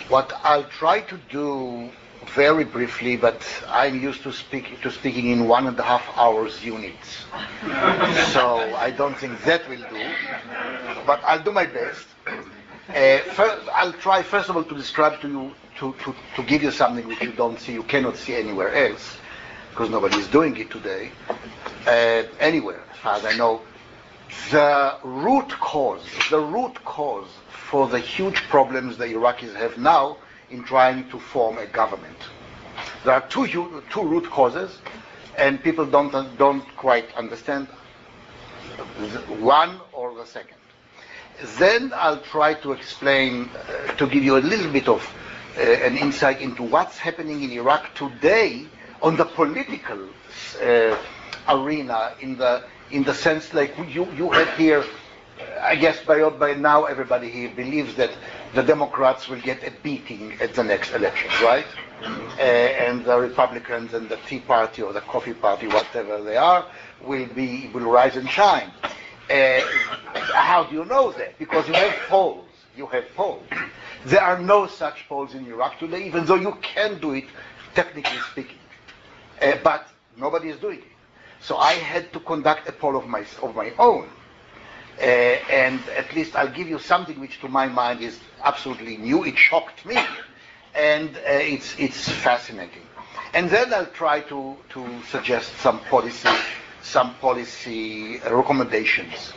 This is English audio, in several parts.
What I'll try to do very briefly, but I'm used to speaking in 1.5 hours units. So I don't think that will do, but I'll do my best. I'll try first of all to describe to you, to give you something which you don't see, you cannot see anywhere else, because nobody is doing it today, anywhere, as far as I know. The root cause for the huge problems the Iraqis have now in trying to form a government. There are two root causes, and people don't quite understand one or the second. Then I'll try to explain, to give you a little bit of an insight into what's happening in Iraq today on the political arena, in the sense like you have here. I guess by now everybody here believes that the Democrats will get a beating at the next elections, right? And the Republicans and the Tea Party or the Coffee Party, whatever they are, will rise and shine. How do you know that? Because you have polls. There are no such polls in Iraq today, even though you can do it, technically speaking. But nobody is doing it. So I had to conduct a poll of my own. And at least I'll give you something which to my mind is absolutely new. It shocked me. And it's fascinating. And then I'll try to suggest some policy recommendations.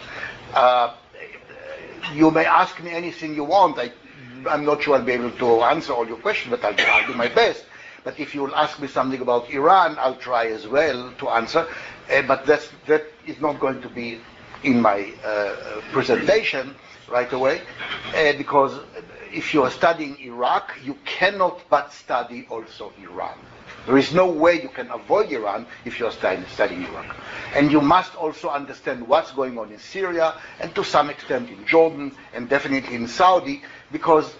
You may ask me anything you want. I'm not sure I'll be able to answer all your questions, but I'll do my best. But if you'll ask me something about Iran, I'll try as well to answer. But that is not going to be in my presentation right away, because if you are studying Iraq, you cannot but study also Iran. There is no way you can avoid Iran if you are studying Iraq. And you must also understand what's going on in Syria, and to some extent in Jordan, and definitely in Saudi, because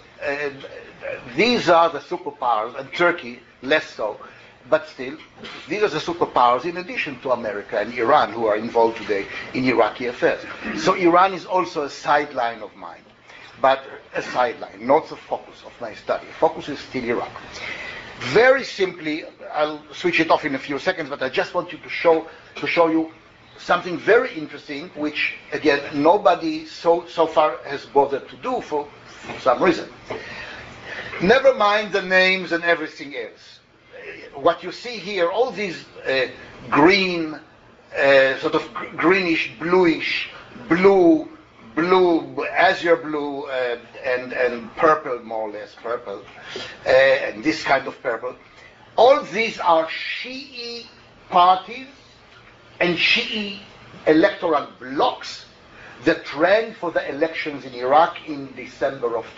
these are the superpowers, and Turkey less so, but still, these are the superpowers in addition to America and Iran, who are involved today in Iraqi affairs. So Iran is also a sideline of mine, but a sideline, not the focus of my study. Focus is still Iraq. Very simply, I'll switch it off in a few seconds, but I just want you to show you something very interesting, which again nobody so far has bothered to do for some reason. Never mind the names and everything else. What you see here, all these green, sort of greenish, bluish, blue, azure blue, and purple, more or less purple, and this kind of purple. All these are Shi'i parties and Shi'i electoral blocks that ran for the elections in Iraq in December of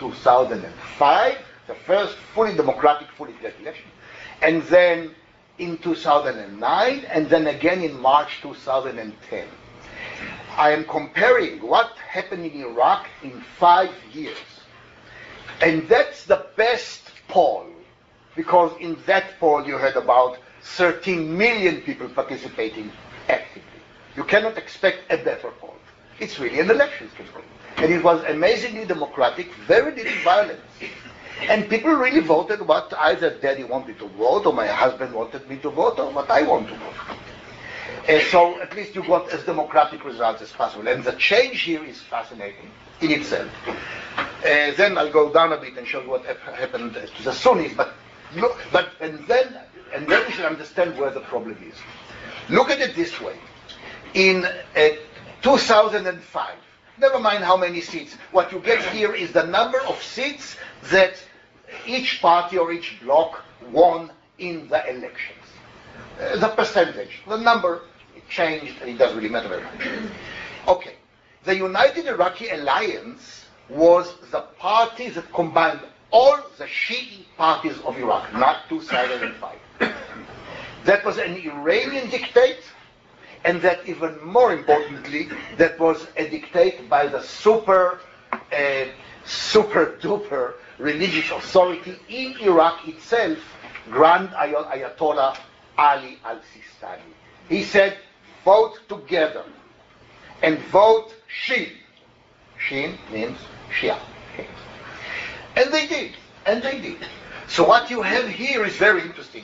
2005, the first fully democratic, fully direct election, and then in 2009, and then again in March 2010. I am comparing what happened in Iraq in 5 years. And that's the best poll, because in that poll you had about 13 million people participating actively. You cannot expect a better poll. It's really an elections campaign. And it was amazingly democratic, very little violence. And people really voted what either Daddy wanted to vote, or my husband wanted me to vote, or what I want to vote. So at least you got as democratic results as possible. And the change here is fascinating in itself. Then I'll go down a bit and show you what happened to the Sunnis. And then we should understand where the problem is. Look at it this way. In 2005, never mind how many seats, what you get here is the number of seats that each party or each bloc won in the elections. The percentage, the number changed, and it doesn't really matter very much. Okay, the United Iraqi Alliance was the party that combined all the Shi'i parties of Iraq, not 2005. That was an Iranian dictate, and that even more importantly, that was a dictate by the super duper religious authority in Iraq itself, Grand Ayatollah Ali al-Sistani. He said, vote together and vote Shin. Shin means Shia. And they did. And they did. So what you have here is very interesting.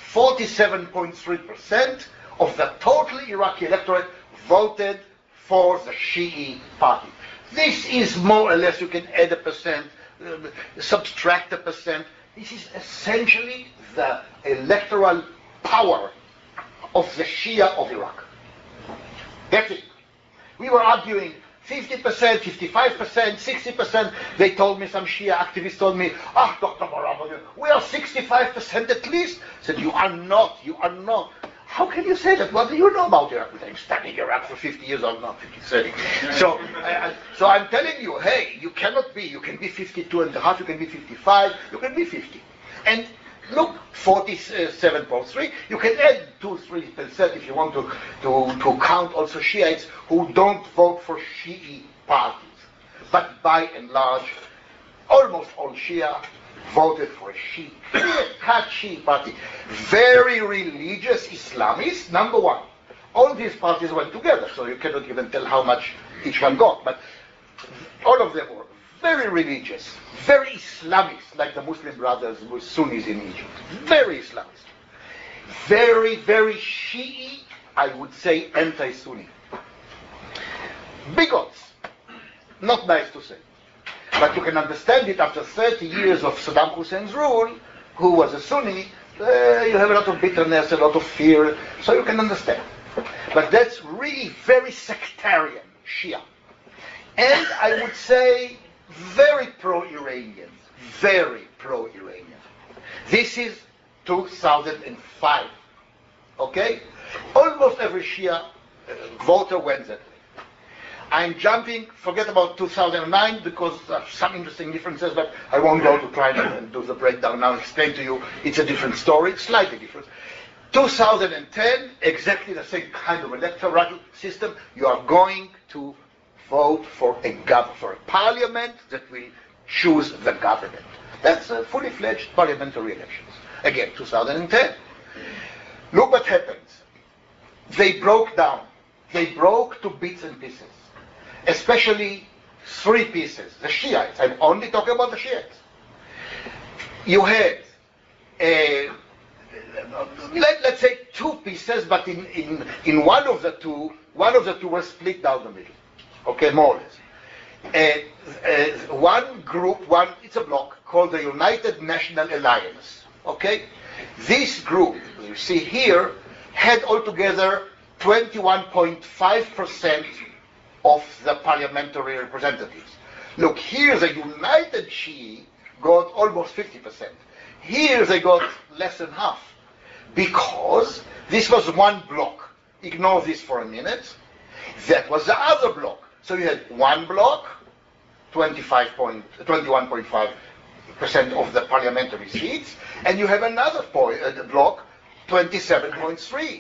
47.3% of the total Iraqi electorate voted for the Shi'i party. This is more or less, you can add a percent, subtract a percent. This is essentially the electoral power of the Shia of Iraq. That's it. We were arguing 50%, 55%, 60%. They told me, some Shia activists told me, Dr. Barab, we are 65% at least. I said, you are not. How can you say that? What do you know about Iraq? I'm studying Iraq for 50 years, I'm not 50. So I'm telling you, hey, you cannot be. You can be 52 and a half, you can be 55, you can be 50. And look, 47.3, you can add 2-3% if you want to count also Shiites who don't vote for Shi'i parties. But by and large, almost all Shia voted for a clear-cut Shi'i party. Very religious Islamists, number one. All these parties went together, so you cannot even tell how much each one got. But all of them were very religious, very Islamist, like the Muslim Brothers were Sunnis in Egypt. Very Islamist. Very, very Shi'i, I would say anti-Sunni. Bigots. Not nice to say. But you can understand it after 30 years of Saddam Hussein's rule, who was a Sunni, you have a lot of bitterness, a lot of fear, so you can understand. But that's really very sectarian, Shia. And I would say very pro-Iranian. Very pro-Iranian. This is 2005. Okay? Almost every Shia voter went that way. I'm jumping, forget about 2009 because of some interesting differences, but I won't go to try and do the breakdown now, explain to you, it's a different story, slightly different. 2010, exactly the same kind of electoral system. You are going to vote for a parliament that will choose the government. That's fully fledged parliamentary elections. Again, 2010. Look what happens. They broke down. They broke to bits and pieces. Especially 3 pieces. The Shiites. I'm only talking about the Shiites. You had let's say 2 pieces, but in one of the two was split down the middle. Okay, more or less. One group, it's a bloc called the United National Alliance. Okay, this group you see here had altogether 21.5% of the parliamentary representatives. Look, here the United Shi'i got almost 50%. Here they got less than half, because this was one bloc. Ignore this for a minute. That was the other bloc. So you had one bloc, 21.5% of the parliamentary seats, and you have another bloc, 27.3%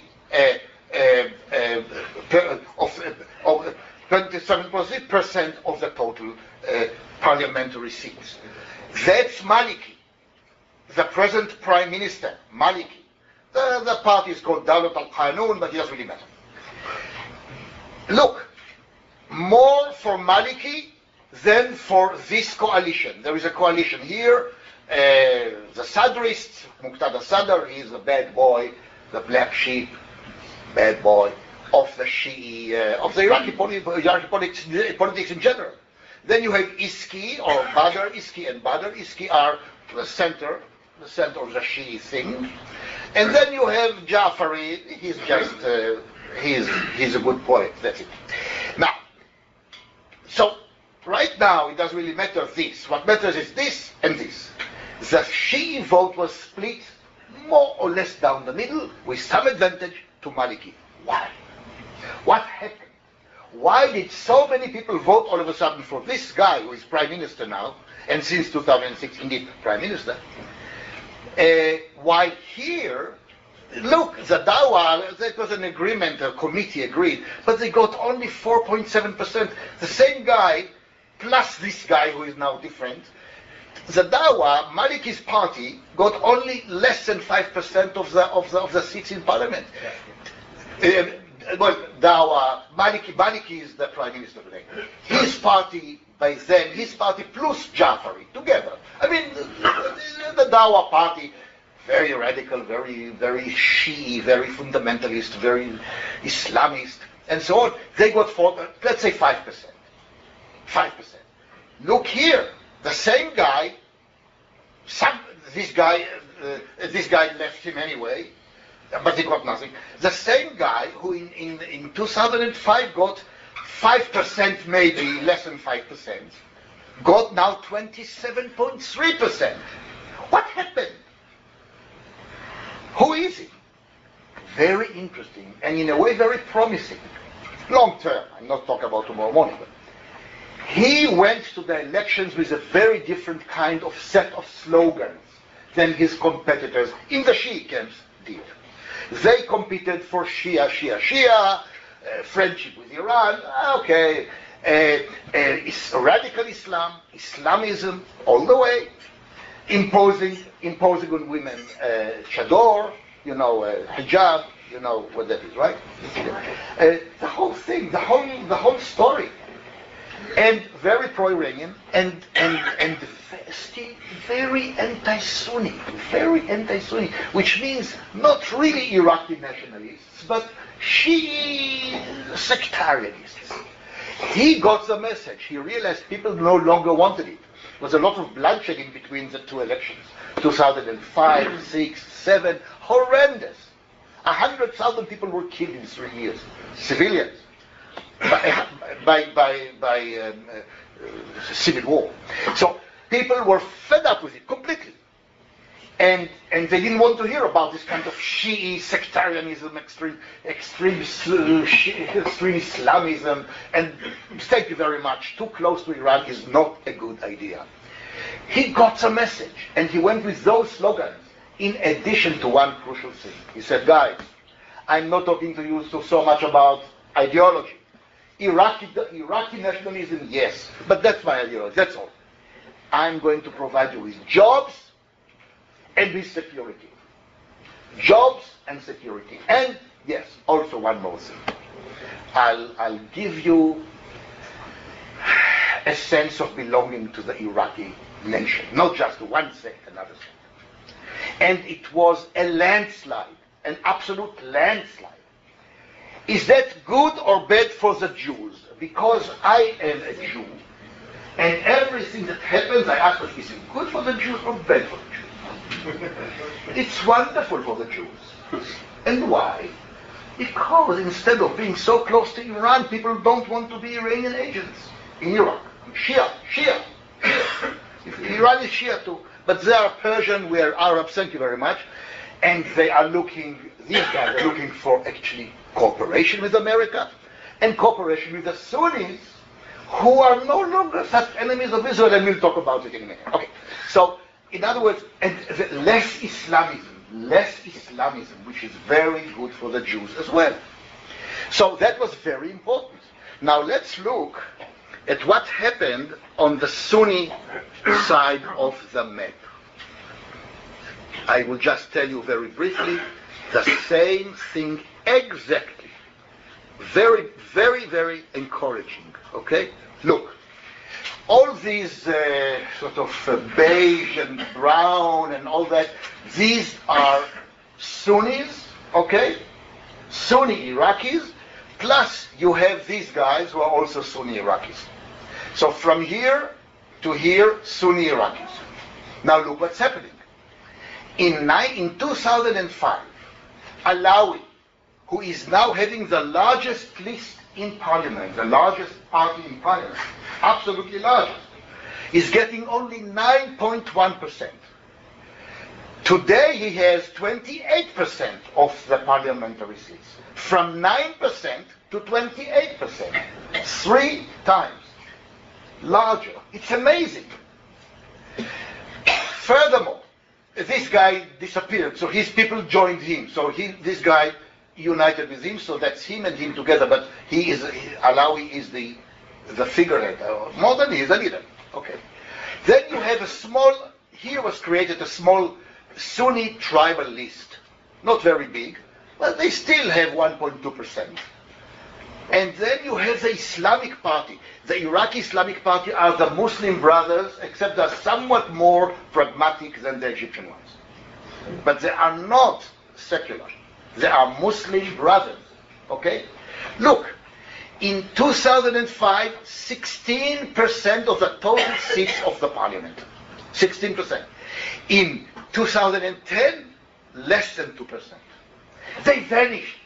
of 27% of the total parliamentary seats. That's Maliki, the present Prime Minister, Maliki. The party is called Dawlat al-Qanun, but it doesn't really matter. Look, more for Maliki than for this coalition. There is a coalition here. The Sadrists, Muqtada Sadr, he is the bad boy, the black sheep, bad boy of the Shi'i, of the Iraqi politics in general. Then you have Iski or Badr, Iski and Badr. Iski are the center of the Shi'i thing. And then you have Jafari, he's just, he's a good poet, that's it. Now, so right now it doesn't really matter this. What matters is this and this. The Shi'i vote was split more or less down the middle with some advantage to Maliki. Why? What happened? Why did so many people vote all of a sudden for this guy who is Prime Minister now, and since 2006 indeed Prime Minister? While here, look, the Dawa, that was an agreement, a committee agreed, but they got only 4.7%. The same guy, plus this guy who is now different, the Dawa, Maliki's party, got only less than 5% of the seats in parliament. Well, Dawa, Maliki is the Prime Minister today. His party by them, his party plus Jafari together. I mean, the Dawa party, very radical, very, very Shi'i, very fundamentalist, very Islamist, and so on. They got let's say 5%. 5%. Look here, the same guy, this guy left him anyway, but he got nothing. The same guy who in 2005 got 5%, maybe less than 5%, got now 27.3%. What happened? Who is he? Very interesting, and in a way very promising. Long term, I'm not talking about tomorrow morning, but he went to the elections with a very different kind of set of slogans than his competitors in the Shia camps did. They competed for Shia, friendship with Iran, okay, radical Islam, Islamism, all the way, imposing on women chador, hijab, you know what that is, right? The whole thing, the whole story. And very pro-Iranian, and still very anti-Sunni, which means not really Iraqi nationalists, but Shi'i sectarianists. He got the message. He realized people no longer wanted it. There was a lot of bloodshed in between the two elections. 2005, 6, 7, horrendous. 100,000 people were killed in 3 years, civilians, by civil war. So people were fed up with it completely. And they didn't want to hear about this kind of Shi'i sectarianism, extreme Islamism, and thank you very much, too close to Iran is not a good idea. He got the message, and he went with those slogans, in addition to one crucial thing. He said, guys, I'm not talking to you so much about ideology. Iraqi nationalism, yes, but that's my ideology, that's all. I'm going to provide you with jobs and with security. Jobs and security. And yes, also one more thing. I'll give you a sense of belonging to the Iraqi nation, not just one sect, another sect. And it was a landslide, an absolute landslide. Is that good or bad for the Jews? Because I am a Jew, and everything that happens, I ask, is it good for the Jews or bad for the Jews? It's wonderful for the Jews. And why? Because instead of being so close to Iran, people don't want to be Iranian agents in Iraq. Shia. Iran is Shia too. But they are Persian, we are Arabs, thank you very much. And these guys are looking for actually cooperation with America and cooperation with the Sunnis, who are no longer such enemies of Israel, and we'll talk about it in a minute. Okay, so in other words, and less Islamism, which is very good for the Jews as well. So that was very important. Now let's look at what happened on the Sunni side of the map. I will just tell you very briefly the same thing exactly. Very, very, very encouraging. Okay? Look, all these sort of beige and brown and all that, these are Sunnis, okay? Sunni Iraqis, plus you have these guys who are also Sunni Iraqis. So from here to here, Sunni Iraqis. Now look what's happening. In 2005, Alawi, who is now having the largest list in parliament, the largest party in parliament, absolutely largest, is getting only 9.1%. Today he has 28% of the parliamentary seats, from 9% to 28%, 3 times larger. It's amazing. Furthermore, this guy disappeared, so his people joined him. So this guy united with him, so that's him and him together. But Alawi is the figurehead. More than he is a leader. Okay. Then you have here was created a small Sunni tribal list. Not very big, but they still have 1.2%. And then you have the Islamic Party. The Iraqi Islamic Party are the Muslim brothers, except they're somewhat more pragmatic than the Egyptian ones. But they are not secular. They are Muslim brothers. Okay? Look, in 2005, 16% of the total seats of the parliament. 16%. In 2010, less than 2%. They vanished.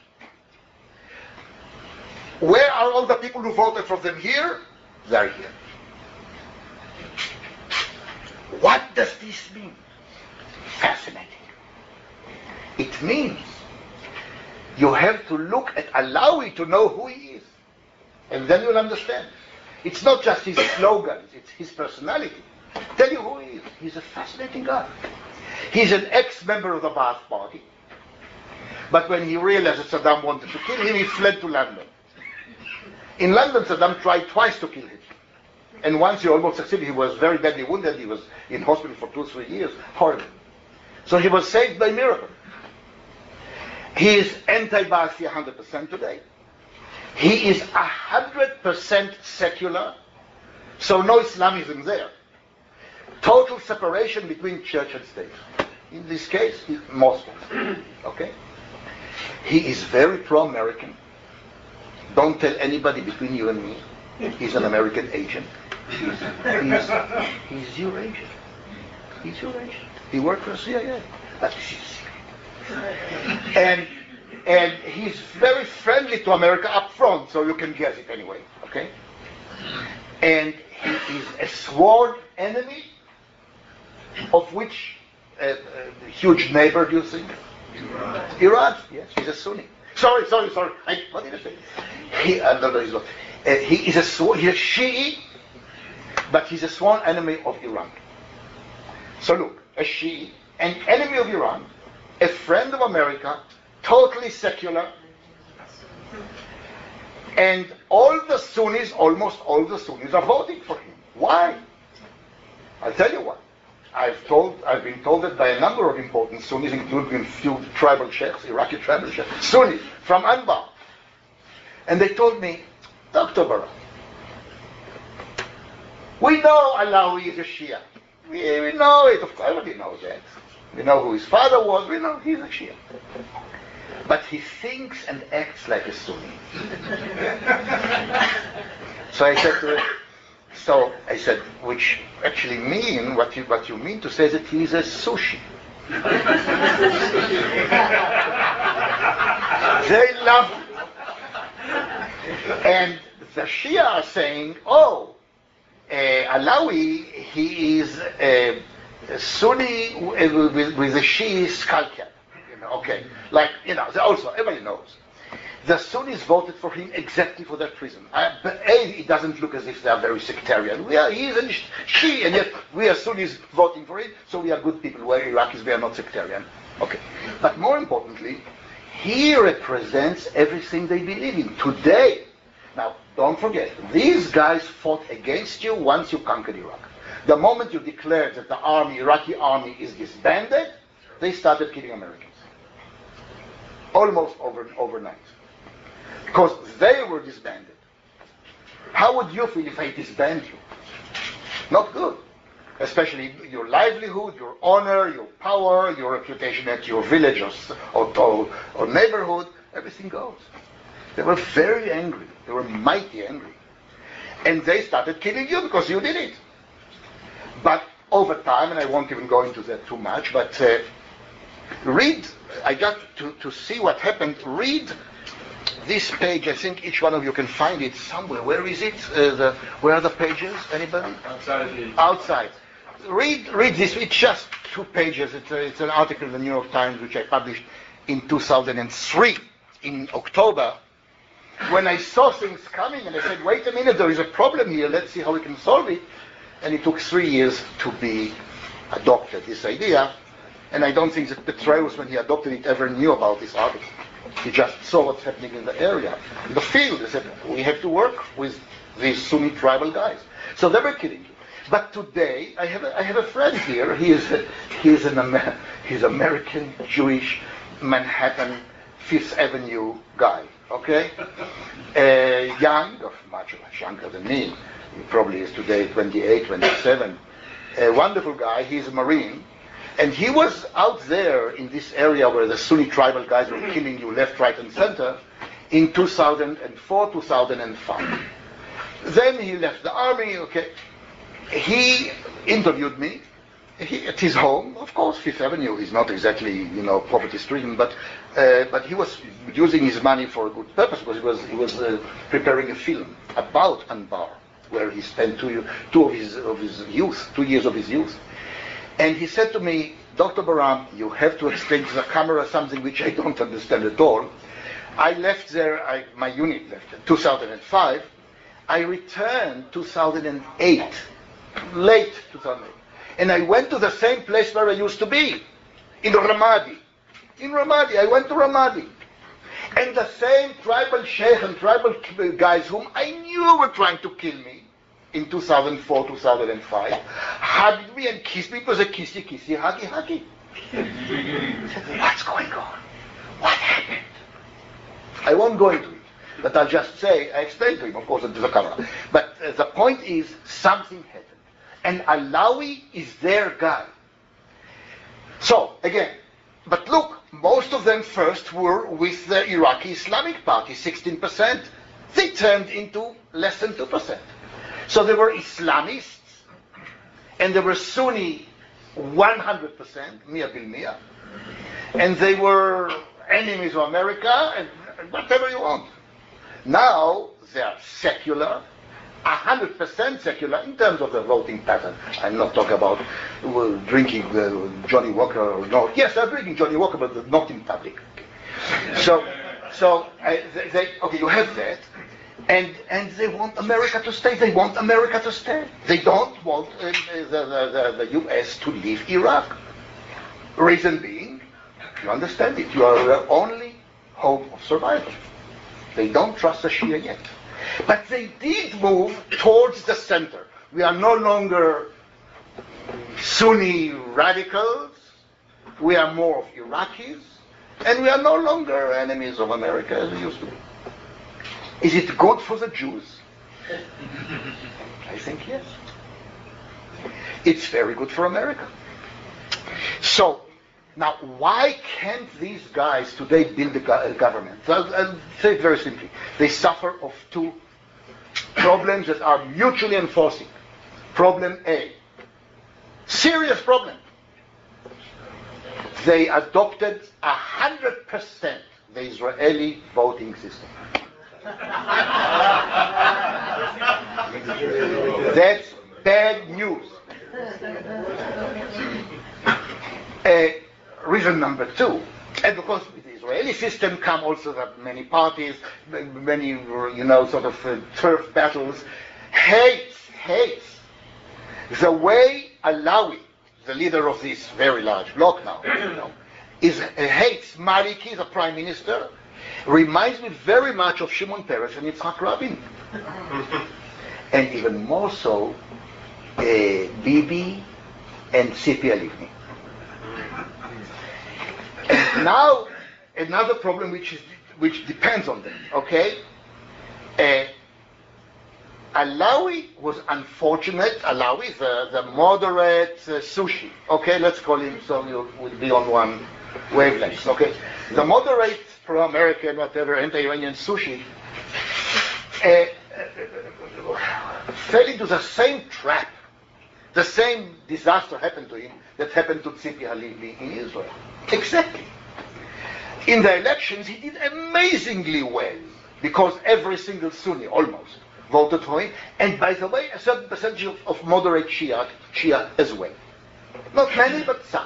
Where are all the people who voted for them here? They're here. What does this mean? Fascinating. It means you have to look at Alawi to know who he is. And then you'll understand. It's not just his slogans, it's his personality. Tell you who he is. He's a fascinating guy. He's an ex-member of the Ba'ath Party. But when he realized that Saddam wanted to kill him, he fled to London. In London, Saddam tried twice to kill him. And once he almost succeeded. He was very badly wounded. He was in hospital for 2-3 years. Horrible. So he was saved by miracle. He is anti-Ba'athi 100% today. He is 100% secular. So no Islamism there. Total separation between church and state. In this case, he's Muslim. Okay? He is very pro-American. Don't tell anybody between you and me. He's an American agent. He's your agent. He's your agent. He worked for CIA. And he's very friendly to America up front, so you can guess it anyway. Okay? And he is a sworn enemy of which huge neighbor, do you think? Iran. Yes, he's a Sunni. Sorry. What did I say? He is a Shi'i, but he's a sworn enemy of Iran. So look, a Shi'i, an enemy of Iran, a friend of America, totally secular, and all the Sunnis, almost all the Sunnis are voting for him. Why? I'll tell you why. I've been told that by a number of important Sunnis, including a few tribal sheikhs, Iraqi tribal sheikhs, Sunnis from Anbar. And they told me, Dr. Barak, we know Alawi is a Shia. We know it, of course, everybody knows that. We know who his father was, we know he's a Shia. But he thinks and acts like a Sunni. So I said, which actually mean, what you mean to say is that he is a sushi. They love him. And the Shia are saying, Alawi, he is a Sunni with a Shi'i skull cap. Okay. Also, everybody knows. The Sunnis voted for him exactly for that reason. But it doesn't look as if they are very sectarian. He is a Shi'i, and yet we are Sunnis voting for him, so we are good people. Where Iraqis, we are not sectarian. Okay. But more importantly, he represents everything they believe in today. Now, don't forget, these guys fought against you once you conquered Iraq. The moment you declared that the Iraqi army is disbanded, they started killing Americans. Almost overnight. Because they were disbanded. How would you feel if I disband you? Not good. Especially your livelihood, your honor, your power, your reputation at your village or neighborhood, everything goes. They were very angry. They were mighty angry. And they started killing you because you did it. But over time, and I won't even go into that too much, but I got to see what happened. Read this page. I think each one of you can find it somewhere. Where is it? Where are the pages? Anybody? Outside. Read this. It's just 2 pages. It's an article in the New York Times which I published in 2003, in October, when I saw things coming and I said, wait a minute, there is a problem here. Let's see how we can solve it. And it took 3 years to be adopted, this idea. And I don't think that Petraeus, when he adopted it, ever knew about this article. He just saw what's happening in the area, in the field. He said, we have to work with these Sunni tribal guys. So they were killing you. But today, I have a friend here. He's American, Jewish, Manhattan, Fifth Avenue guy. okay? Young, much younger than me. He probably is today 28, 27. A wonderful guy. He's a Marine. And he was out there in this area where the Sunni tribal guys were killing you left, right, and center in 2004, 2005. Then he left the army, okay. He interviewed me at his home, of course, Fifth Avenue is not exactly, poverty-stricken, but he was using his money for a good purpose because he was preparing a film about Anbar, where he spent 2 years of his youth. And he said to me, Dr. Baram, you have to explain to the camera something which I don't understand at all. I left there, my unit left in 2005. I returned 2008, late 2008. And I went to the same place where I used to be, in Ramadi. In Ramadi, I went to Ramadi. And the same tribal sheikh and tribal guys whom I knew were trying to kill me in 2004, 2005, hugged me and kissed me. It was a kissy, huggy. I said, what's going on? What happened? I won't go into it, but I'll just say, I explained to him, of course, into the camera. But the point is, something happened. And Alawi is their guy. So, again, but look, most of them first were with the Iraqi Islamic Party, 16%. They turned into less than 2%. So there were Islamists, and there were Sunni 100%, Mia bil Mia, and they were enemies of America, and whatever you want. Now they are secular, 100% secular in terms of the voting pattern. I'm not talking about drinking Johnny Walker or no. Yes, they're drinking Johnny Walker, but not in public. So you have that. And they want America to stay. They want America to stay. They don't want the U.S. to leave Iraq. Reason being, you understand it, you are the only hope of survival. They don't trust the Shia yet. But they did move towards the center. We are no longer Sunni radicals. We are more of Iraqis. And we are no longer enemies of America as we used to be. Is it good for the Jews? I think yes. It's very good for America. So, now why can't these guys today build a government? I'll say it very simply. They suffer of two problems that are mutually enforcing. Problem A, serious problem. They adopted 100% the Israeli voting system. That's bad news. Reason number two, and because with the Israeli system come also that many parties, many turf battles, hates the way Alawi, the leader of this very large bloc now, hates Maliki, the prime minister. Reminds me very much of Shimon Peres and Yitzhak Rabin. And even more so, Bibi and Tzipi Livni. And now, another problem which depends on them, okay? Alawi was unfortunate, Alawi, the moderate Sushi, okay? Let's call him so we'll be on one wavelength, okay? The moderate pro-American, whatever, anti-Iranian Sushi fell into the same trap. The same disaster happened to him that happened to Tzipi Livni in Israel. Exactly. In the elections, he did amazingly well because every single Sunni, almost, voted for him. And by the way, a certain percentage of moderate Shia as well. Not many, but some.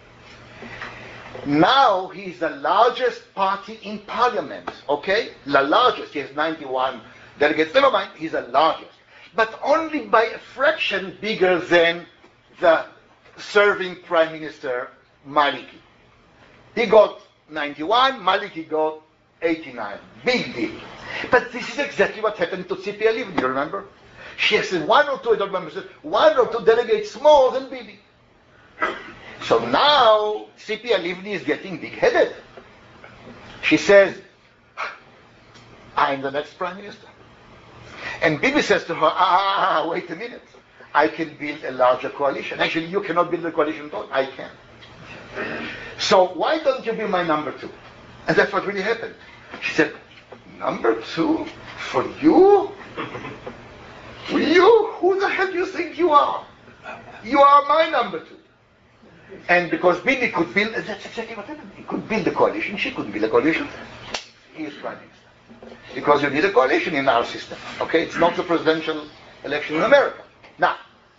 Now he is the largest party in parliament, okay? The largest, he has 91 delegates, never mind, he's the largest. But only by a fraction bigger than the serving Prime Minister Maliki. He got 91, Maliki got 89. Big deal. But this is exactly what happened to Tzipi Livni, you remember? She has one or two, I don't remember, one or two delegates more than Bibi. So now Tzipi Livni is getting big-headed. She says, I'm the next prime minister. And Bibi says to her, wait a minute. I can build a larger coalition. Actually, you cannot build a coalition at all. I can. So why don't you be my number two? And that's what really happened. She said, number two? For you? You? Who the hell do you think you are? You are my number two. And because Bibi could build, that's exactly what happened. He could build a coalition. She couldn't build a coalition. He is prime minister. Because you need a coalition in our system. Okay? It's not the presidential election in America. Now,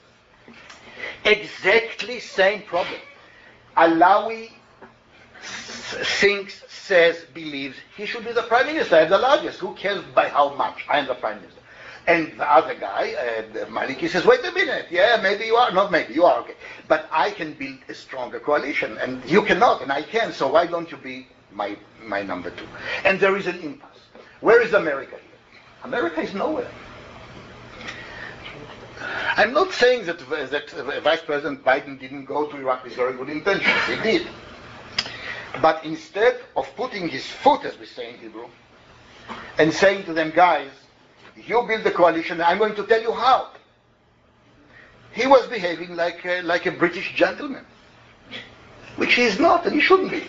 exactly same problem. Alawi thinks, says, believes he should be the prime minister. I'm the largest. Who cares by how much? I am the prime minister. And the other guy, Maliki, says, wait a minute. Yeah, maybe you are. Not maybe, you are, okay. But I can build a stronger coalition, and you cannot, and I can. So why don't you be my number two? And there is an impasse. Where is America here? America is nowhere. I'm not saying that Vice President Biden didn't go to Iraq with very good intentions. He did. But instead of putting his foot, as we say in Hebrew, and saying to them, guys, you build the coalition, I'm going to tell you how. He was behaving like a British gentleman, which he is not, and he shouldn't be.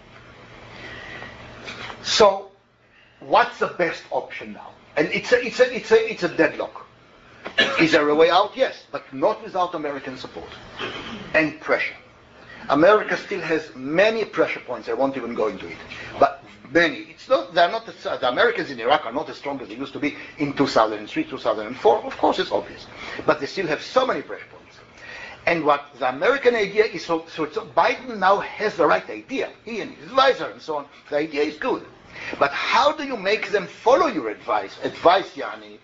So, what's the best option now? And it's a deadlock. Is there a way out? Yes, but not without American support and pressure. America still has many pressure points. I won't even go into it, but many. It's not. They're not. The Americans in Iraq are not as strong as they used to be in 2003, 2004. Of course, it's obvious, but they still have so many pressure points. And what the American idea is, so Biden now has the right idea. He and his advisor and so on. The idea is good, but how do you make them follow your advice? Advice, Yani,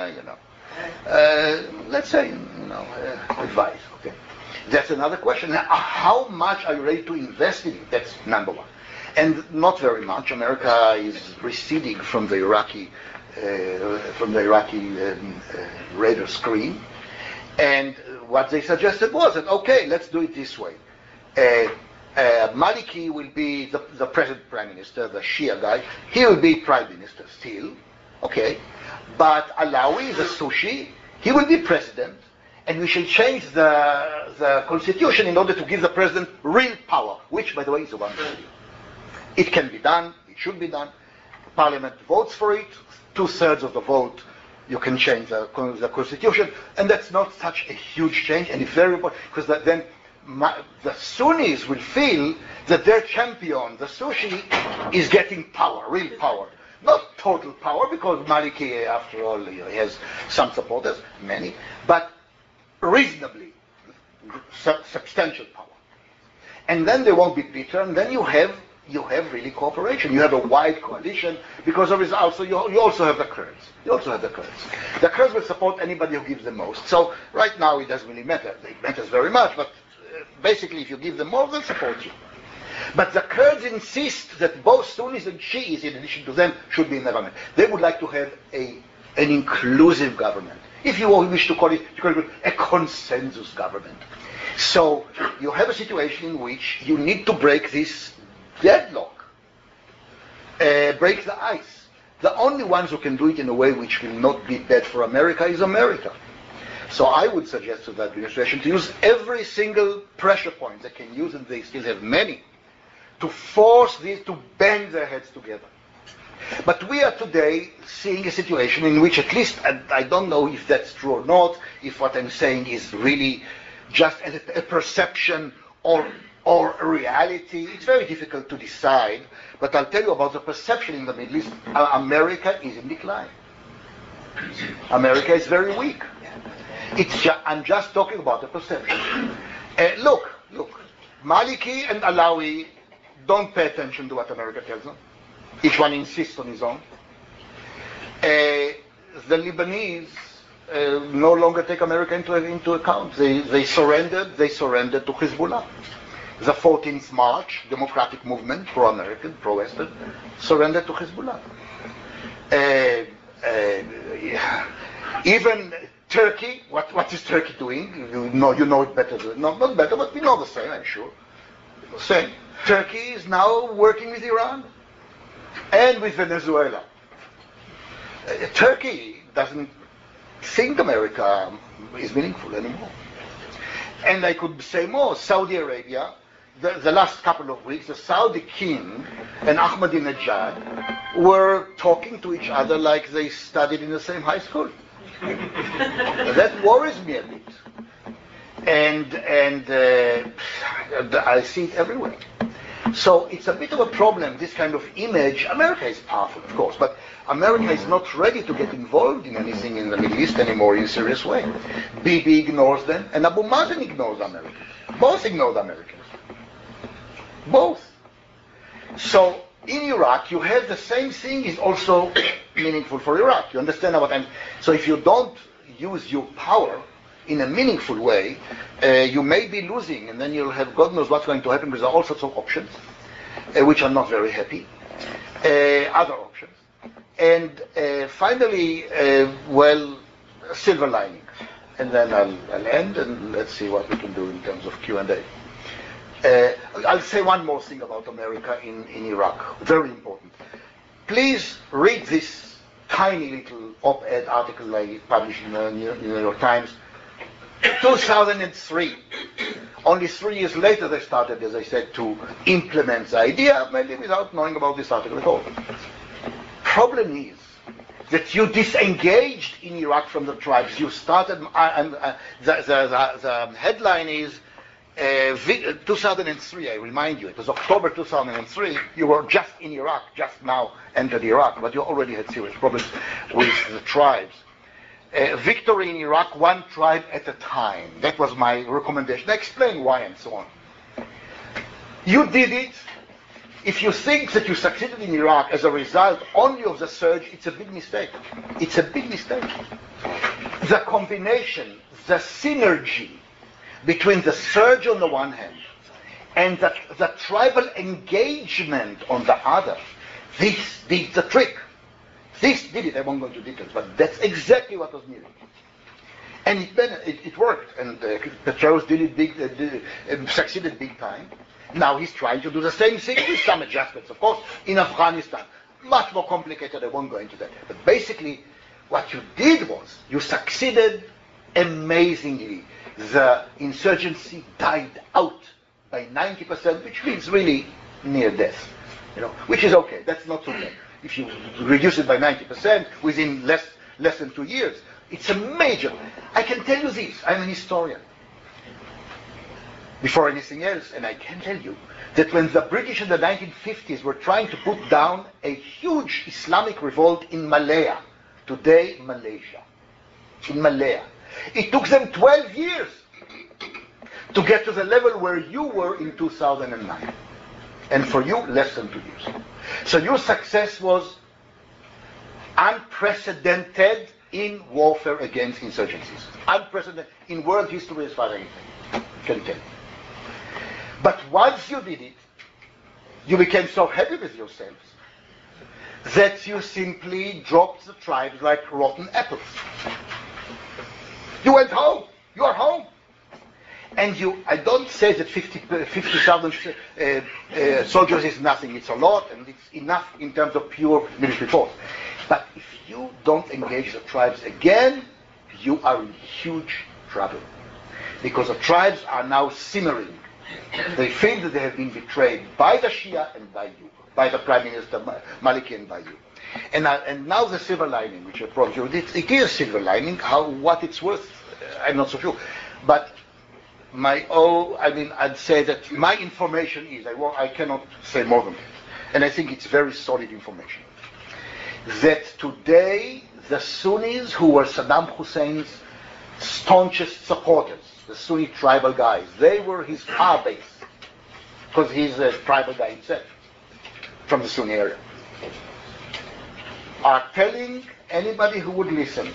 let's say, advice. Okay. That's another question. Now, how much are you ready to invest in it? That's number one. And not very much. America is receding from the Iraqi radar screen. And what they suggested was that, okay, let's do it this way. Maliki will be the present prime minister, the Shia guy. He will be prime minister still. Okay. But Alawi, the Sushi, he will be president. And we shall change the constitution in order to give the president real power, which, by the way, is a wonderful idea. It can be done. It should be done. Parliament votes for it. 2/3 of the vote, you can change the constitution. And that's not such a huge change. And it's very important, because then the Sunnis will feel that their champion, the Sushi, is getting power, real power. Not total power, because Maliki, after all, he has some supporters, many, but reasonably substantial power. And then they won't be bitter, and then you have really cooperation. You have a wide coalition, because of also you also have the Kurds. You also have the Kurds. The Kurds will support anybody who gives the most. So right now it doesn't really matter. It matters very much, but basically if you give them more, they'll support you. But the Kurds insist that both Sunnis and Shiis, in addition to them, should be in the government. They would like to have an inclusive government. If you wish to call it a consensus government. So you have a situation in which you need to break this deadlock, break the ice. The only ones who can do it in a way which will not be bad for America is America. So I would suggest to the administration to use every single pressure point they can use, and they still have many, to force these to bang their heads together. But we are today seeing a situation in which, at least, and I don't know if that's true or not, if what I'm saying is really just a perception or a reality. It's very difficult to decide, but I'll tell you about the perception in the Middle East. America is in decline. America is very weak. I'm just talking about the perception. Look, Maliki and Alawi don't pay attention to what America tells them. Each one insists on his own. The Lebanese no longer take America into account. They surrendered to Hezbollah. The 14th March, democratic movement, pro-American, pro-Western, surrendered to Hezbollah. Even Turkey, what is Turkey doing? You know it better. Not better, but we know the same, I'm sure. Same. Turkey is now working with Iran and with Venezuela. Turkey doesn't think America is meaningful anymore. And I could say more. Saudi Arabia, the last couple of weeks, the Saudi king and Ahmadinejad were talking to each other like they studied in the same high school. That worries me a bit. And I see it everywhere. So it's a bit of a problem, this kind of image. America is powerful, of course, but America is not ready to get involved in anything in the Middle East anymore in a serious way. Bibi ignores them, and Abu Mazen ignores Americans. Both ignore the Americans. Both. So in Iraq, you have the same thing is also meaningful for Iraq. You understand what I'm... So if you don't use your power in a meaningful way, you may be losing, and then you'll have God knows what's going to happen, because there are all sorts of options, which are not very happy. Other options. And finally, silver lining. And then I'll end, and let's see what we can do in terms of Q&A. I'll say one more thing about America in Iraq. Very important. Please read this tiny little op-ed article I published in the New York Times. 2003. Only 3 years later they started, as I said, to implement the idea, mainly without knowing about this article at all. Problem is that you disengaged in Iraq from the tribes. You started, the headline is 2003, I remind you, it was October 2003, you were just in Iraq, just now entered Iraq, but you already had serious problems with the tribes. Victory in Iraq, one tribe at a time. That was my recommendation. I explain why and so on. You did it. If you think that you succeeded in Iraq as a result only of the surge, it's a big mistake. It's a big mistake. The combination, the synergy between the surge on the one hand and the tribal engagement on the other, this did the trick. This did it. I won't go into details, but that's exactly what was needed. And it worked. And Petraeus did it big, succeeded big time. Now he's trying to do the same thing with some adjustments, of course, in Afghanistan. Much more complicated. I won't go into that. But basically, what you did was you succeeded amazingly. The insurgency died out by 90%, which means really near death. Which is okay. That's not too bad. If you reduce it by 90% within less than 2 years, it's a major. I can tell you this, I'm an historian. Before anything else, and I can tell you that when the British in the 1950s were trying to put down a huge Islamic revolt in Malaya, today Malaysia, in Malaya, it took them 12 years to get to the level where you were in 2009. And for you, less than 2 years. So your success was unprecedented in warfare against insurgencies. Unprecedented in world history as far as I can tell. But once you did it, you became so happy with yourselves that you simply dropped the tribes like rotten apples. You went home. You are home. And I don't say that 50,000 soldiers is nothing. It's a lot, and it's enough in terms of pure military force. But if you don't engage the tribes again, you are in huge trouble. Because the tribes are now simmering. They feel that they have been betrayed by the Shia and by you, by the Prime Minister Maliki and by you. And now the silver lining, which I promised you, it is a silver lining. What it's worth, I'm not so sure. But I'd say that my information is, I cannot say more than that, and I think it's very solid information, that today the Sunnis who were Saddam Hussein's staunchest supporters, the Sunni tribal guys, they were his power base, because he's a tribal guy himself, from the Sunni area, are telling anybody who would listen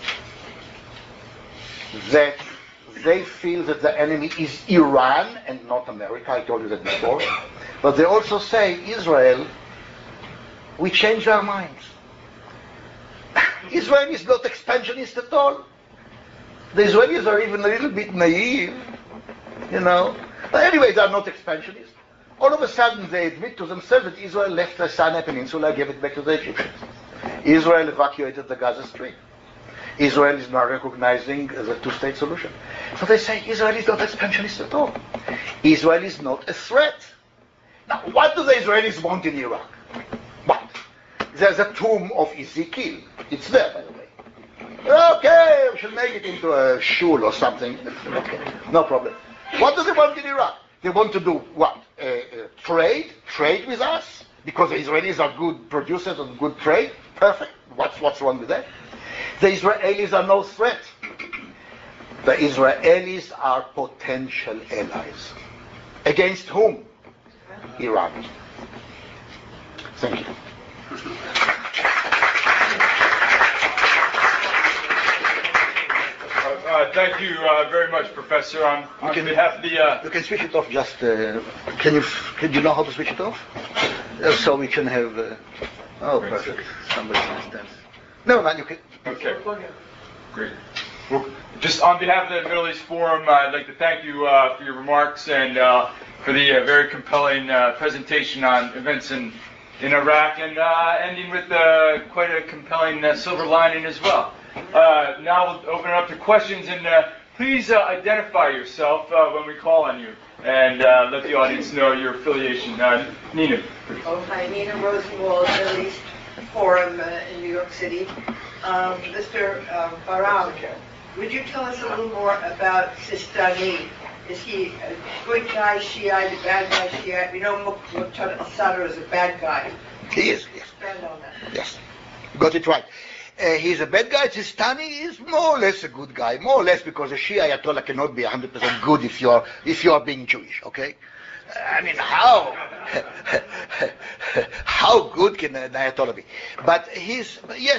that they feel that the enemy is Iran and not America. I told you that before. But they also say, Israel, we changed our minds. Israel is not expansionist at all. The Israelis are even a little bit naive, But anyway, they are not expansionists. All of a sudden, they admit to themselves that Israel left the Sinai Peninsula and gave it back to the Egyptians. Israel evacuated the Gaza Strip. Israel is now recognizing the two-state solution. So they say Israel is not expansionist at all. Israel is not a threat. Now, what do the Israelis want in Iraq? What? There's a tomb of Ezekiel. It's there, by the way. Okay, we should make it into a shul or something. Okay, no problem. What do they want in Iraq? They want to do what? Trade with us? Because the Israelis are good producers of good trade? Perfect. What's wrong with that? The Israelis are no threat. The Israelis are potential allies. Against whom? Iran. Thank you. Thank you very much, Professor. On behalf of the... You can switch it off just... Can you know how to switch it off? So we can have... oh, perfect. Somebody understands. No, man, you can... Okay. Great. Well, just on behalf of the Middle East Forum, I'd like to thank you for your remarks and for the very compelling presentation on events in Iraq, and ending with quite a compelling silver lining as well. Now we'll open it up to questions, and please identify yourself when we call on you, and let the audience know your affiliation. Nina. Oh, hi, Nina Rosenwald, Middle East Forum in New York City. Mr. Baram, would you tell us a little more about Sistani? Is he a good guy Shiite, a bad guy Shiite? We know Muqtada Sadr is a bad guy. He is, yes. Expand on that. Yes, got it right. He's a bad guy. Sistani is more or less a good guy, more or less, because a Shia Ayatollah cannot be 100% good if you are being Jewish. Okay, I mean, how good can an Ayatollah be? But he's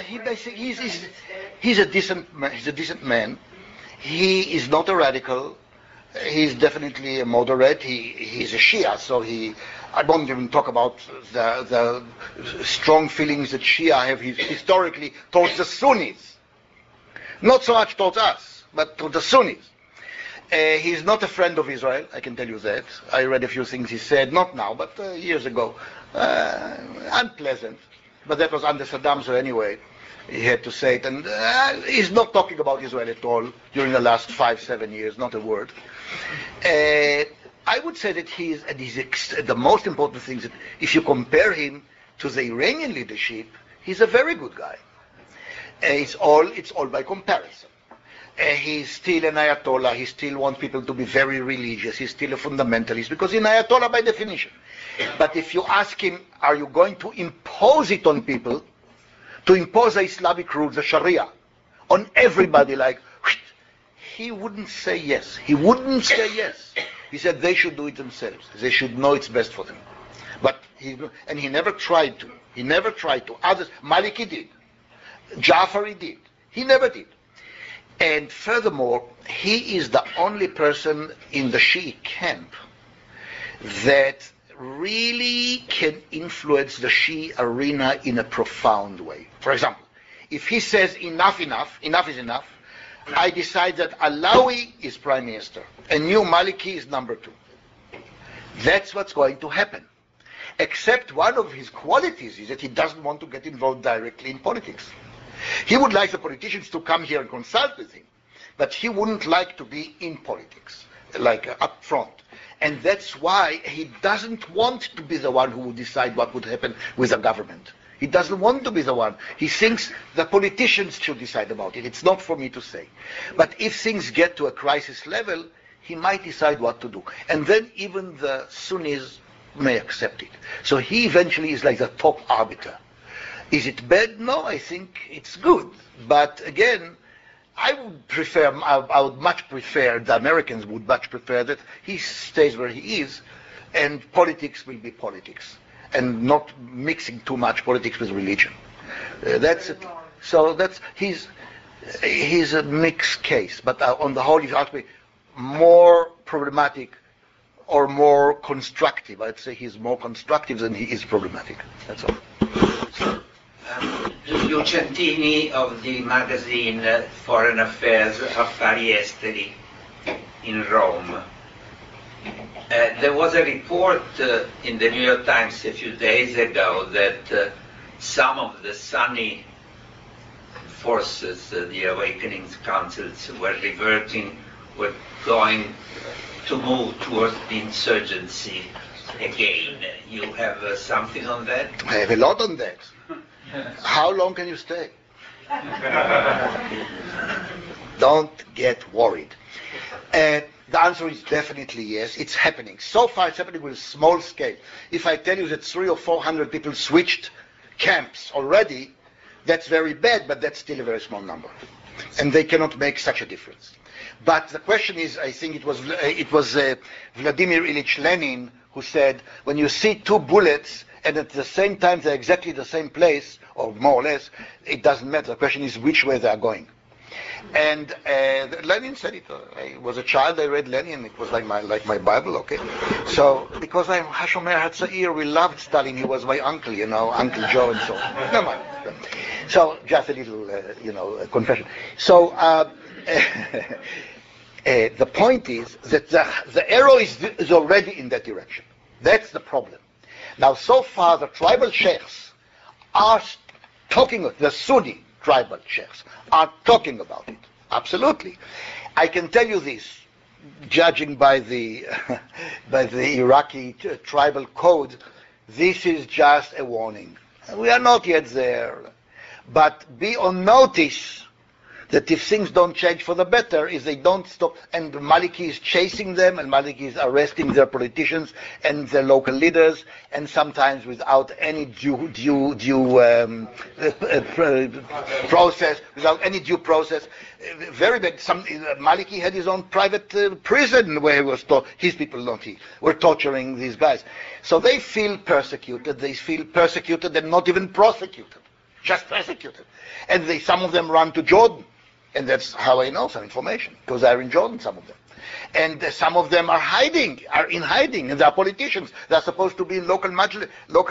a decent man. He's a decent man. He is not a radical. He's definitely a moderate. He's a Shia, so I won't even talk about the strong feelings that Shia have historically towards the Sunnis. Not so much towards us, but to the Sunnis. He's not a friend of Israel, I can tell you that. I read a few things he said, not now, but years ago. Unpleasant. But that was under Saddam, so anyway, he had to say it. And he's not talking about Israel at all during the last 5-7 years, not a word. I would say that the most important thing is that if you compare him to the Iranian leadership, he's a very good guy. It's all by comparison. He's still an Ayatollah. He still wants people to be very religious. He's still a fundamentalist because he's an Ayatollah by definition. But if you ask him, are you going to impose it on people, to impose the Islamic rules, the Sharia, on everybody, he wouldn't say yes. He wouldn't say yes. He said they should do it themselves. They should know it's best for them. But he never tried to. He never tried to. Others, Maliki did. Jafari did. He never did. And furthermore, he is the only person in the Shiite camp that really can influence the Shiite arena in a profound way. For example, if he says enough is enough, I decide that Alawi is prime minister and new Maliki is number 2. That's what's going to happen. Except one of his qualities is that he doesn't want to get involved directly in politics. He would like the politicians to come here and consult with him, but he wouldn't like to be in politics, up front. And that's why he doesn't want to be the one who would decide what would happen with the government. He doesn't want to be the one. He thinks the politicians should decide about it. It's not for me to say. But if things get to a crisis level, he might decide what to do. And then even the Sunnis may accept it. So he eventually is like the top arbiter. Is it bad? No, I think it's good. But again, I would much prefer, the Americans would much prefer that he stays where he is, and politics will be politics, and not mixing too much politics with religion. That's it. So he's a mixed case. But on the whole, if you ask me, more problematic or more constructive, I'd say he's more constructive than he is problematic. That's all. Giulio Centini of the magazine Foreign Affairs, Affari Esteri, in Rome. There was a report in the New York Times a few days ago that some of the Sunni forces, the awakening councils were reverting, were going to move towards the insurgency again. You have something on that? I have a lot on that. How long can you stay? Don't get worried. The answer is definitely yes. It's happening. So far, it's happening with a small scale. If I tell you that 300 or 400 people switched camps already, that's very bad, but that's still a very small number, and they cannot make such a difference. But the question is, I think it was Vladimir Ilyich Lenin who said, when you see two bullets and at the same time they're exactly the same place, or more or less, it doesn't matter. The question is which way they are going. And Lenin said it. I was a child, I read Lenin. It was like my Bible, okay? So, because I'm Hashomer Hatzair, we loved Stalin. He was my uncle, Uncle Joe and so on. No mind. So, just a little, confession. So, the point is that the arrow is already in that direction. That's the problem. Now, so far, the tribal sheikhs are talking, the Sunni tribal sheikhs are talking about it. Absolutely. I can tell you this, judging by the Iraqi tribal code, this is just a warning. We are not yet there. But be on notice that if things don't change for the better, if they don't stop, and Maliki is chasing them, and Maliki is arresting their politicians and their local leaders, and sometimes without any due process, very bad. Maliki had his own private prison where he was his people, not he, were torturing these guys. So they feel persecuted. They feel persecuted and not even prosecuted, just persecuted. And some of them run to Jordan. And that's how I know some information, because they're in Jordan, some of them. And some of them are in hiding, and they are politicians. They're supposed to be in local councils,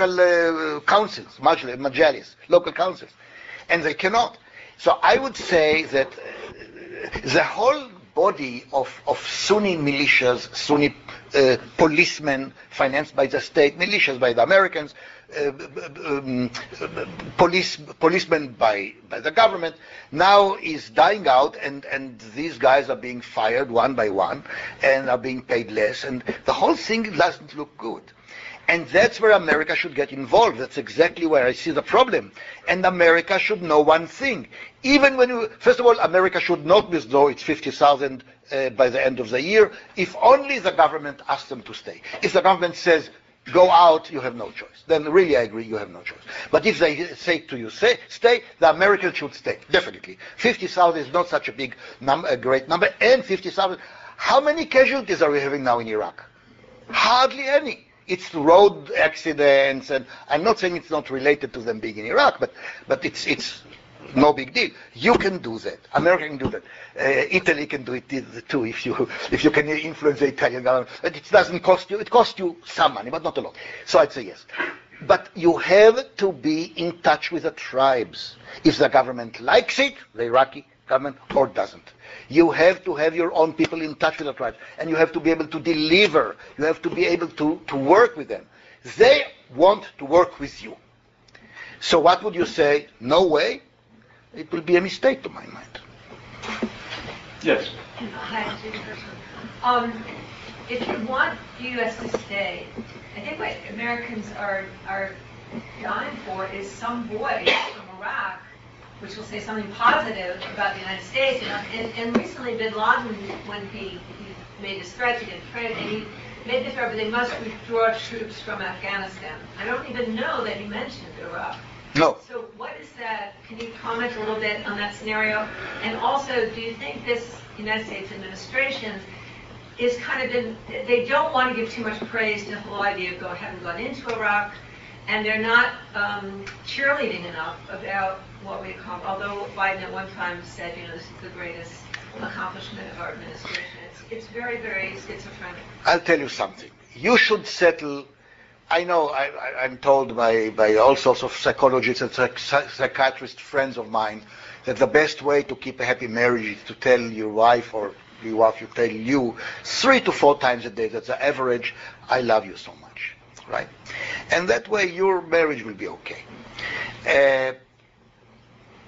majalis, local councils. And they cannot. So I would say that the whole body of Sunni militias, Sunni policemen financed by the state, militias by the Americans, policemen by the government, now is dying out, and these guys are being fired one by one and are being paid less, and the whole thing doesn't look good. And that's where America should get involved. That's exactly where I see the problem. And America should know one thing. Even when first of all, America should not withdraw its 50,000 by the end of the year, if only the government asks them to stay. If the government says, go out, you have no choice. Then really I agree, you have no choice. But if they say to you, stay, the Americans should stay, definitely. 50,000 is not such a big number, a great number, and 50,000, how many casualties are we having now in Iraq? Hardly any. It's road accidents, and I'm not saying it's not related to them being in Iraq, but it's no big deal. You can do that. America can do that. Italy can do it too if you can influence the Italian government. But it doesn't cost you. It costs you some money, but not a lot. So I'd say yes. But you have to be in touch with the tribes. If the government likes it, the Iraqi government, or doesn't. You have to have your own people in touch with the tribes, and you have to be able to deliver. You have to be able to work with them. They want to work with you. So what would you say? No way? It will be a mistake to my mind. Yes. Hi, if you want the U.S. to stay, I think what Americans are dying for is some voice from Iraq which will say something positive about the United States. And recently, Bin Laden, when he made his threats against France, and he made the threat that they must withdraw troops from Afghanistan. I don't even know that he mentioned Iraq. No. So what is that? Can you comment a little bit on that scenario? And also, do you think this United States administration is kind of been, they don't want to give too much praise to the whole idea of having gone into Iraq, and they're not cheerleading enough about what we call, although Biden at one time said, this is the greatest accomplishment of our administration. It's very, very schizophrenic. I'll tell you something. You should settle. I know I'm told by all sorts of psychologists and psychiatrist friends of mine that the best way to keep a happy marriage is to tell your wife or your wife you tell you 3 to 4 times a day. That's the average. I love you so much, right? And that way your marriage will be okay.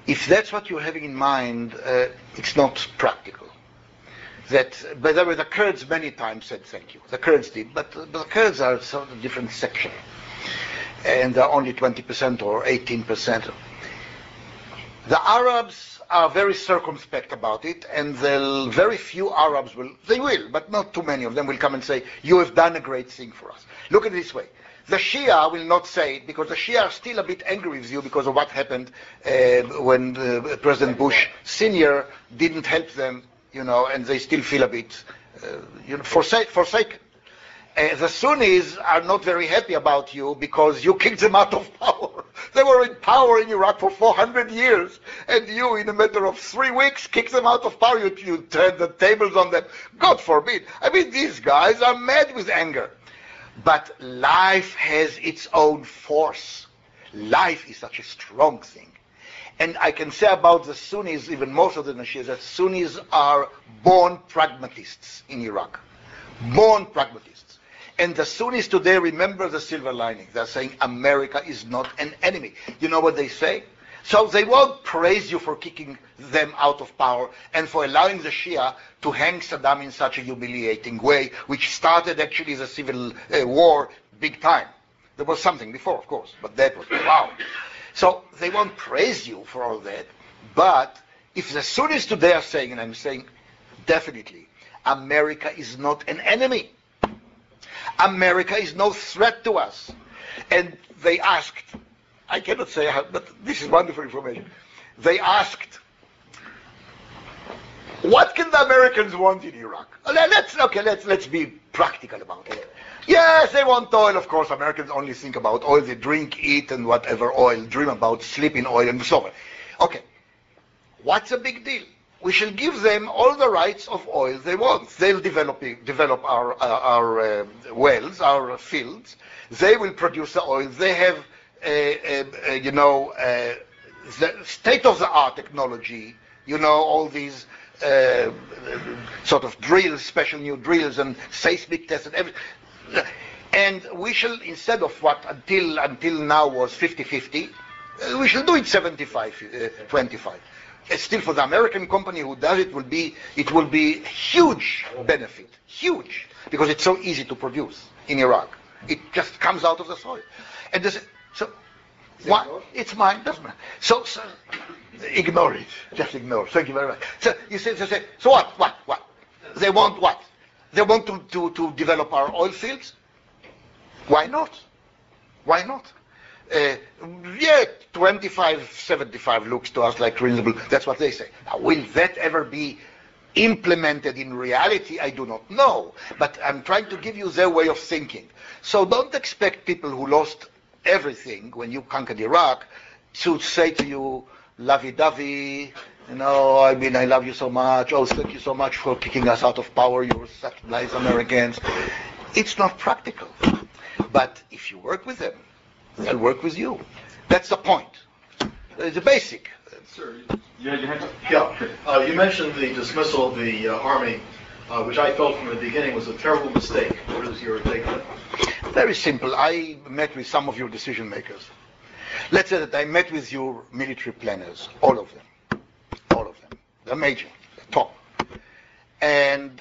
if that's what you're having in mind, it's not practical. That, by the way, the Kurds many times said thank you. The Kurds did, but the Kurds are sort of a different section. And they're only 20% or 18%. The Arabs are very circumspect about it, and very few Arabs will, but not too many of them will come and say, you have done a great thing for us. Look at it this way. The Shia will not say it, because the Shia are still a bit angry with you because of what happened when President Bush Sr. didn't help them, and they still feel a bit forsaken. The Sunnis are not very happy about you because you kicked them out of power. They were in power in Iraq for 400 years, and you, in a matter of 3 weeks, kicked them out of power. You turned the tables on them. God forbid. I mean, these guys are mad with anger. But life has its own force. Life is such a strong thing. And I can say about the Sunnis, even more so than the Shias, that Sunnis are born pragmatists in Iraq. Born pragmatists. And the Sunnis today remember the silver lining. They're saying America is not an enemy. You know what they say? So they won't praise you for kicking them out of power and for allowing the Shia to hang Saddam in such a humiliating way, which started actually the civil war big time. There was something before, of course, but that was, wow. So they won't praise you for all that. But if the Sunnis today are saying, and I'm saying definitely, America is not an enemy. America is no threat to us. And they asked, I cannot say how, but this is wonderful information. They asked, what can the Americans want in Iraq? Let's be practical about it. Yes, they want oil, of course. Americans only think about oil. They drink, eat, and whatever oil, dream about, sleep in oil, and so on. Okay, what's the big deal? We shall give them all the rights of oil they want. They'll develop our wells, our fields. They will produce the oil. They have the state-of-the-art technology, all these sort of drills, special new drills and seismic tests and everything. And we shall, instead of what until now was 50-50, we shall do it 75-25. Still, for the American company who does it, it will be huge benefit, huge, because it's so easy to produce in Iraq. It just comes out of the soil. And it's mine, doesn't matter. So ignore it. Just ignore. Thank you very much. So you say, so what? They want what? They want to develop our oil fields? Why not? Why not? 25-75 looks to us like reasonable. That's what they say. Now, will that ever be implemented in reality? I do not know. But I'm trying to give you their way of thinking. So don't expect people who lost everything when you conquered Iraq to say to you, lovey-dovey, I love you so much. Oh, thank you so much for kicking us out of power. You're such nice Americans. It's not practical. But if you work with them, they'll work with you. That's the point. It's a basic. Sir, you had your hands up? Yeah. You mentioned the dismissal of the Army, which I felt from the beginning was a terrible mistake. What is your take on it? Very simple. I met with some of your decision makers. Let's say that I met with your military planners, all of them. The major, the top. And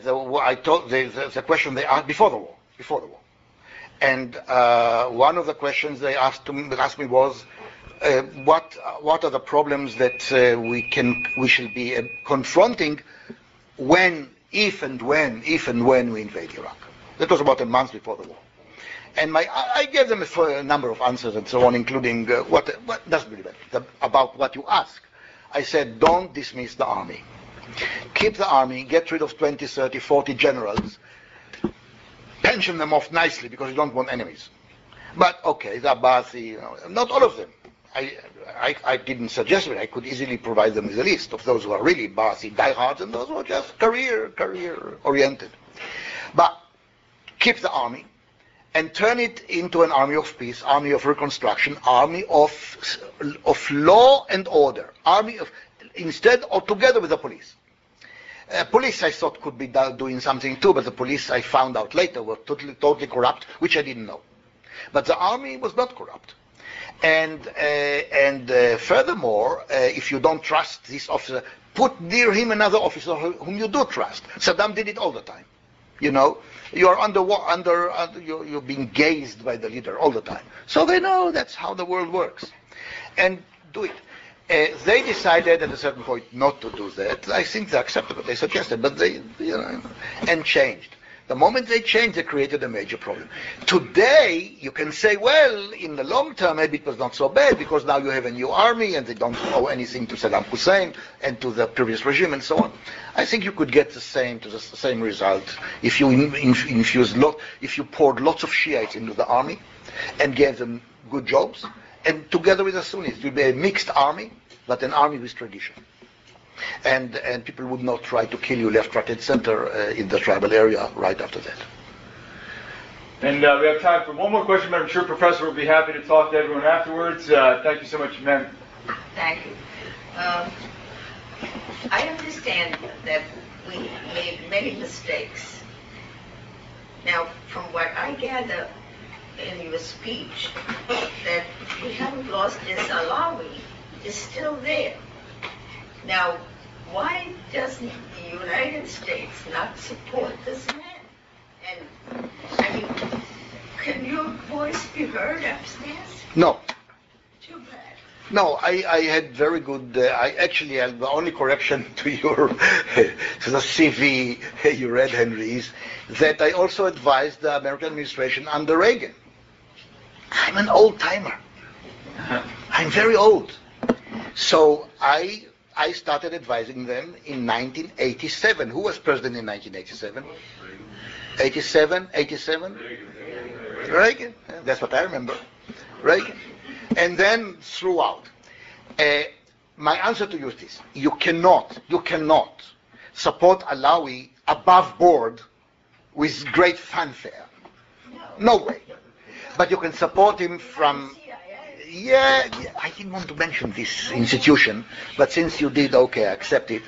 the question they asked before the war. And one of the questions they asked me was, what are the problems that we shall be confronting if and when we invade Iraq? That was about a month before the war. And I gave them a number of answers and so on, including what doesn't really matter, about what you ask. I said, don't dismiss the army. Keep the army, get rid of 20, 30, 40 generals, pension them off nicely because you don't want enemies. But okay, the Baathi, not all of them. I didn't suggest it. I could easily provide them with a list of those who are really Baathi diehards and those who are just career oriented. But keep the army and turn it into an army of peace, army of reconstruction, army of law and order, instead or together with the police. Police, I thought, could be doing something too, but the police, I found out later, were totally corrupt, which I didn't know. But the army was not corrupt. And furthermore, if you don't trust this officer, put near him another officer whom you do trust. Saddam did it all the time. You know, you are you're being gazed by the leader all the time. So they know that's how the world works, and do it. They decided at a certain point not to do that. I think they accepted what they suggested, but they, and changed. The moment they changed, they created a major problem. Today, you can say, well, in the long term, maybe it was not so bad because now you have a new army and they don't owe anything to Saddam Hussein and to the previous regime and so on. I think you could get the same result if you if you poured lots of Shiites into the army and gave them good jobs, and together with the Sunnis, it would be a mixed army, but an army with tradition. And people would not try to kill you left, right, and center in the tribal area right after that. And we have time for one more question, but I'm sure Professor will be happy to talk to everyone afterwards. Thank you so much, ma'am. Thank you. I understand that we made many mistakes. Now, from what I gather in your speech, that we haven't lost this Alawi is still there. Now, why doesn't the United States not support this man? And, I mean, can your voice be heard upstairs? No. Too bad. No, I had very good. I actually had the only correction to your to the CV you read, Henry, is that I also advised the American administration under Reagan. I'm an old timer. I'm very old, so I started advising them in 1987. Who was president in 1987? 87? Reagan. That's what I remember. Reagan. And then throughout. My answer to you is this. You cannot support Alawi above board with great fanfare. No way. But you can support him from... Yeah, I didn't want to mention this institution, but since you did, okay, I accept it.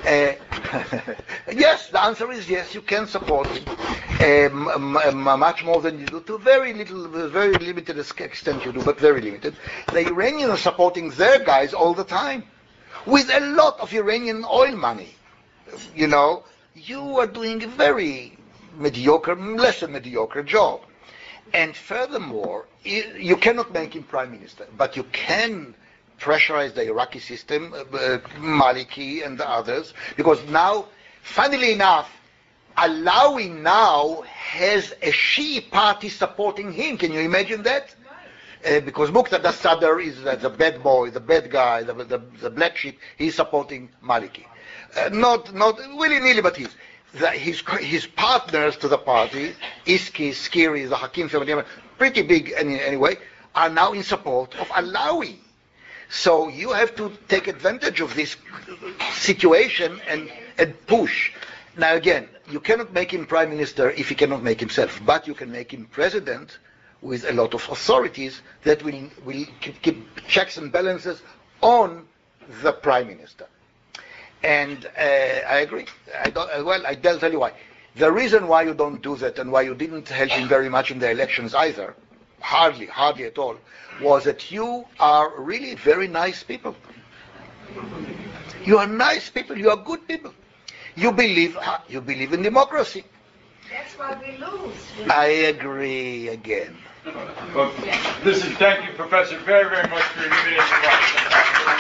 Yes, the answer is yes, you can support him much more than you do, to very limited extent you do, but very limited. The Iranians are supporting their guys all the time, with a lot of Iranian oil money. You are doing a very mediocre, less than mediocre job. And furthermore, you cannot make him prime minister, but you can pressurize the Iraqi system, Maliki and the others, because now, funnily enough, Alawi now has a Shi'i party supporting him. Can you imagine that? Because Muqtada Sadr is the bad boy, the bad guy, the black sheep. He's supporting Maliki. Not willy-nilly, but his partners to the party, Iski, Skiri, the Hakim family, pretty big anyway, are now in support of Alawi. So you have to take advantage of this situation and push. Now again, you cannot make him prime minister if he cannot make himself, but you can make him president with a lot of authorities that will keep checks and balances on the prime minister. And I agree. I'll tell you why. The reason why you don't do that and why you didn't help him very much in the elections either, hardly at all, was that you are really very nice people. You are nice people. You are good people. You believe in democracy. That's why we lose. I agree again. Well, thank you, Professor, very, very much for your invitation.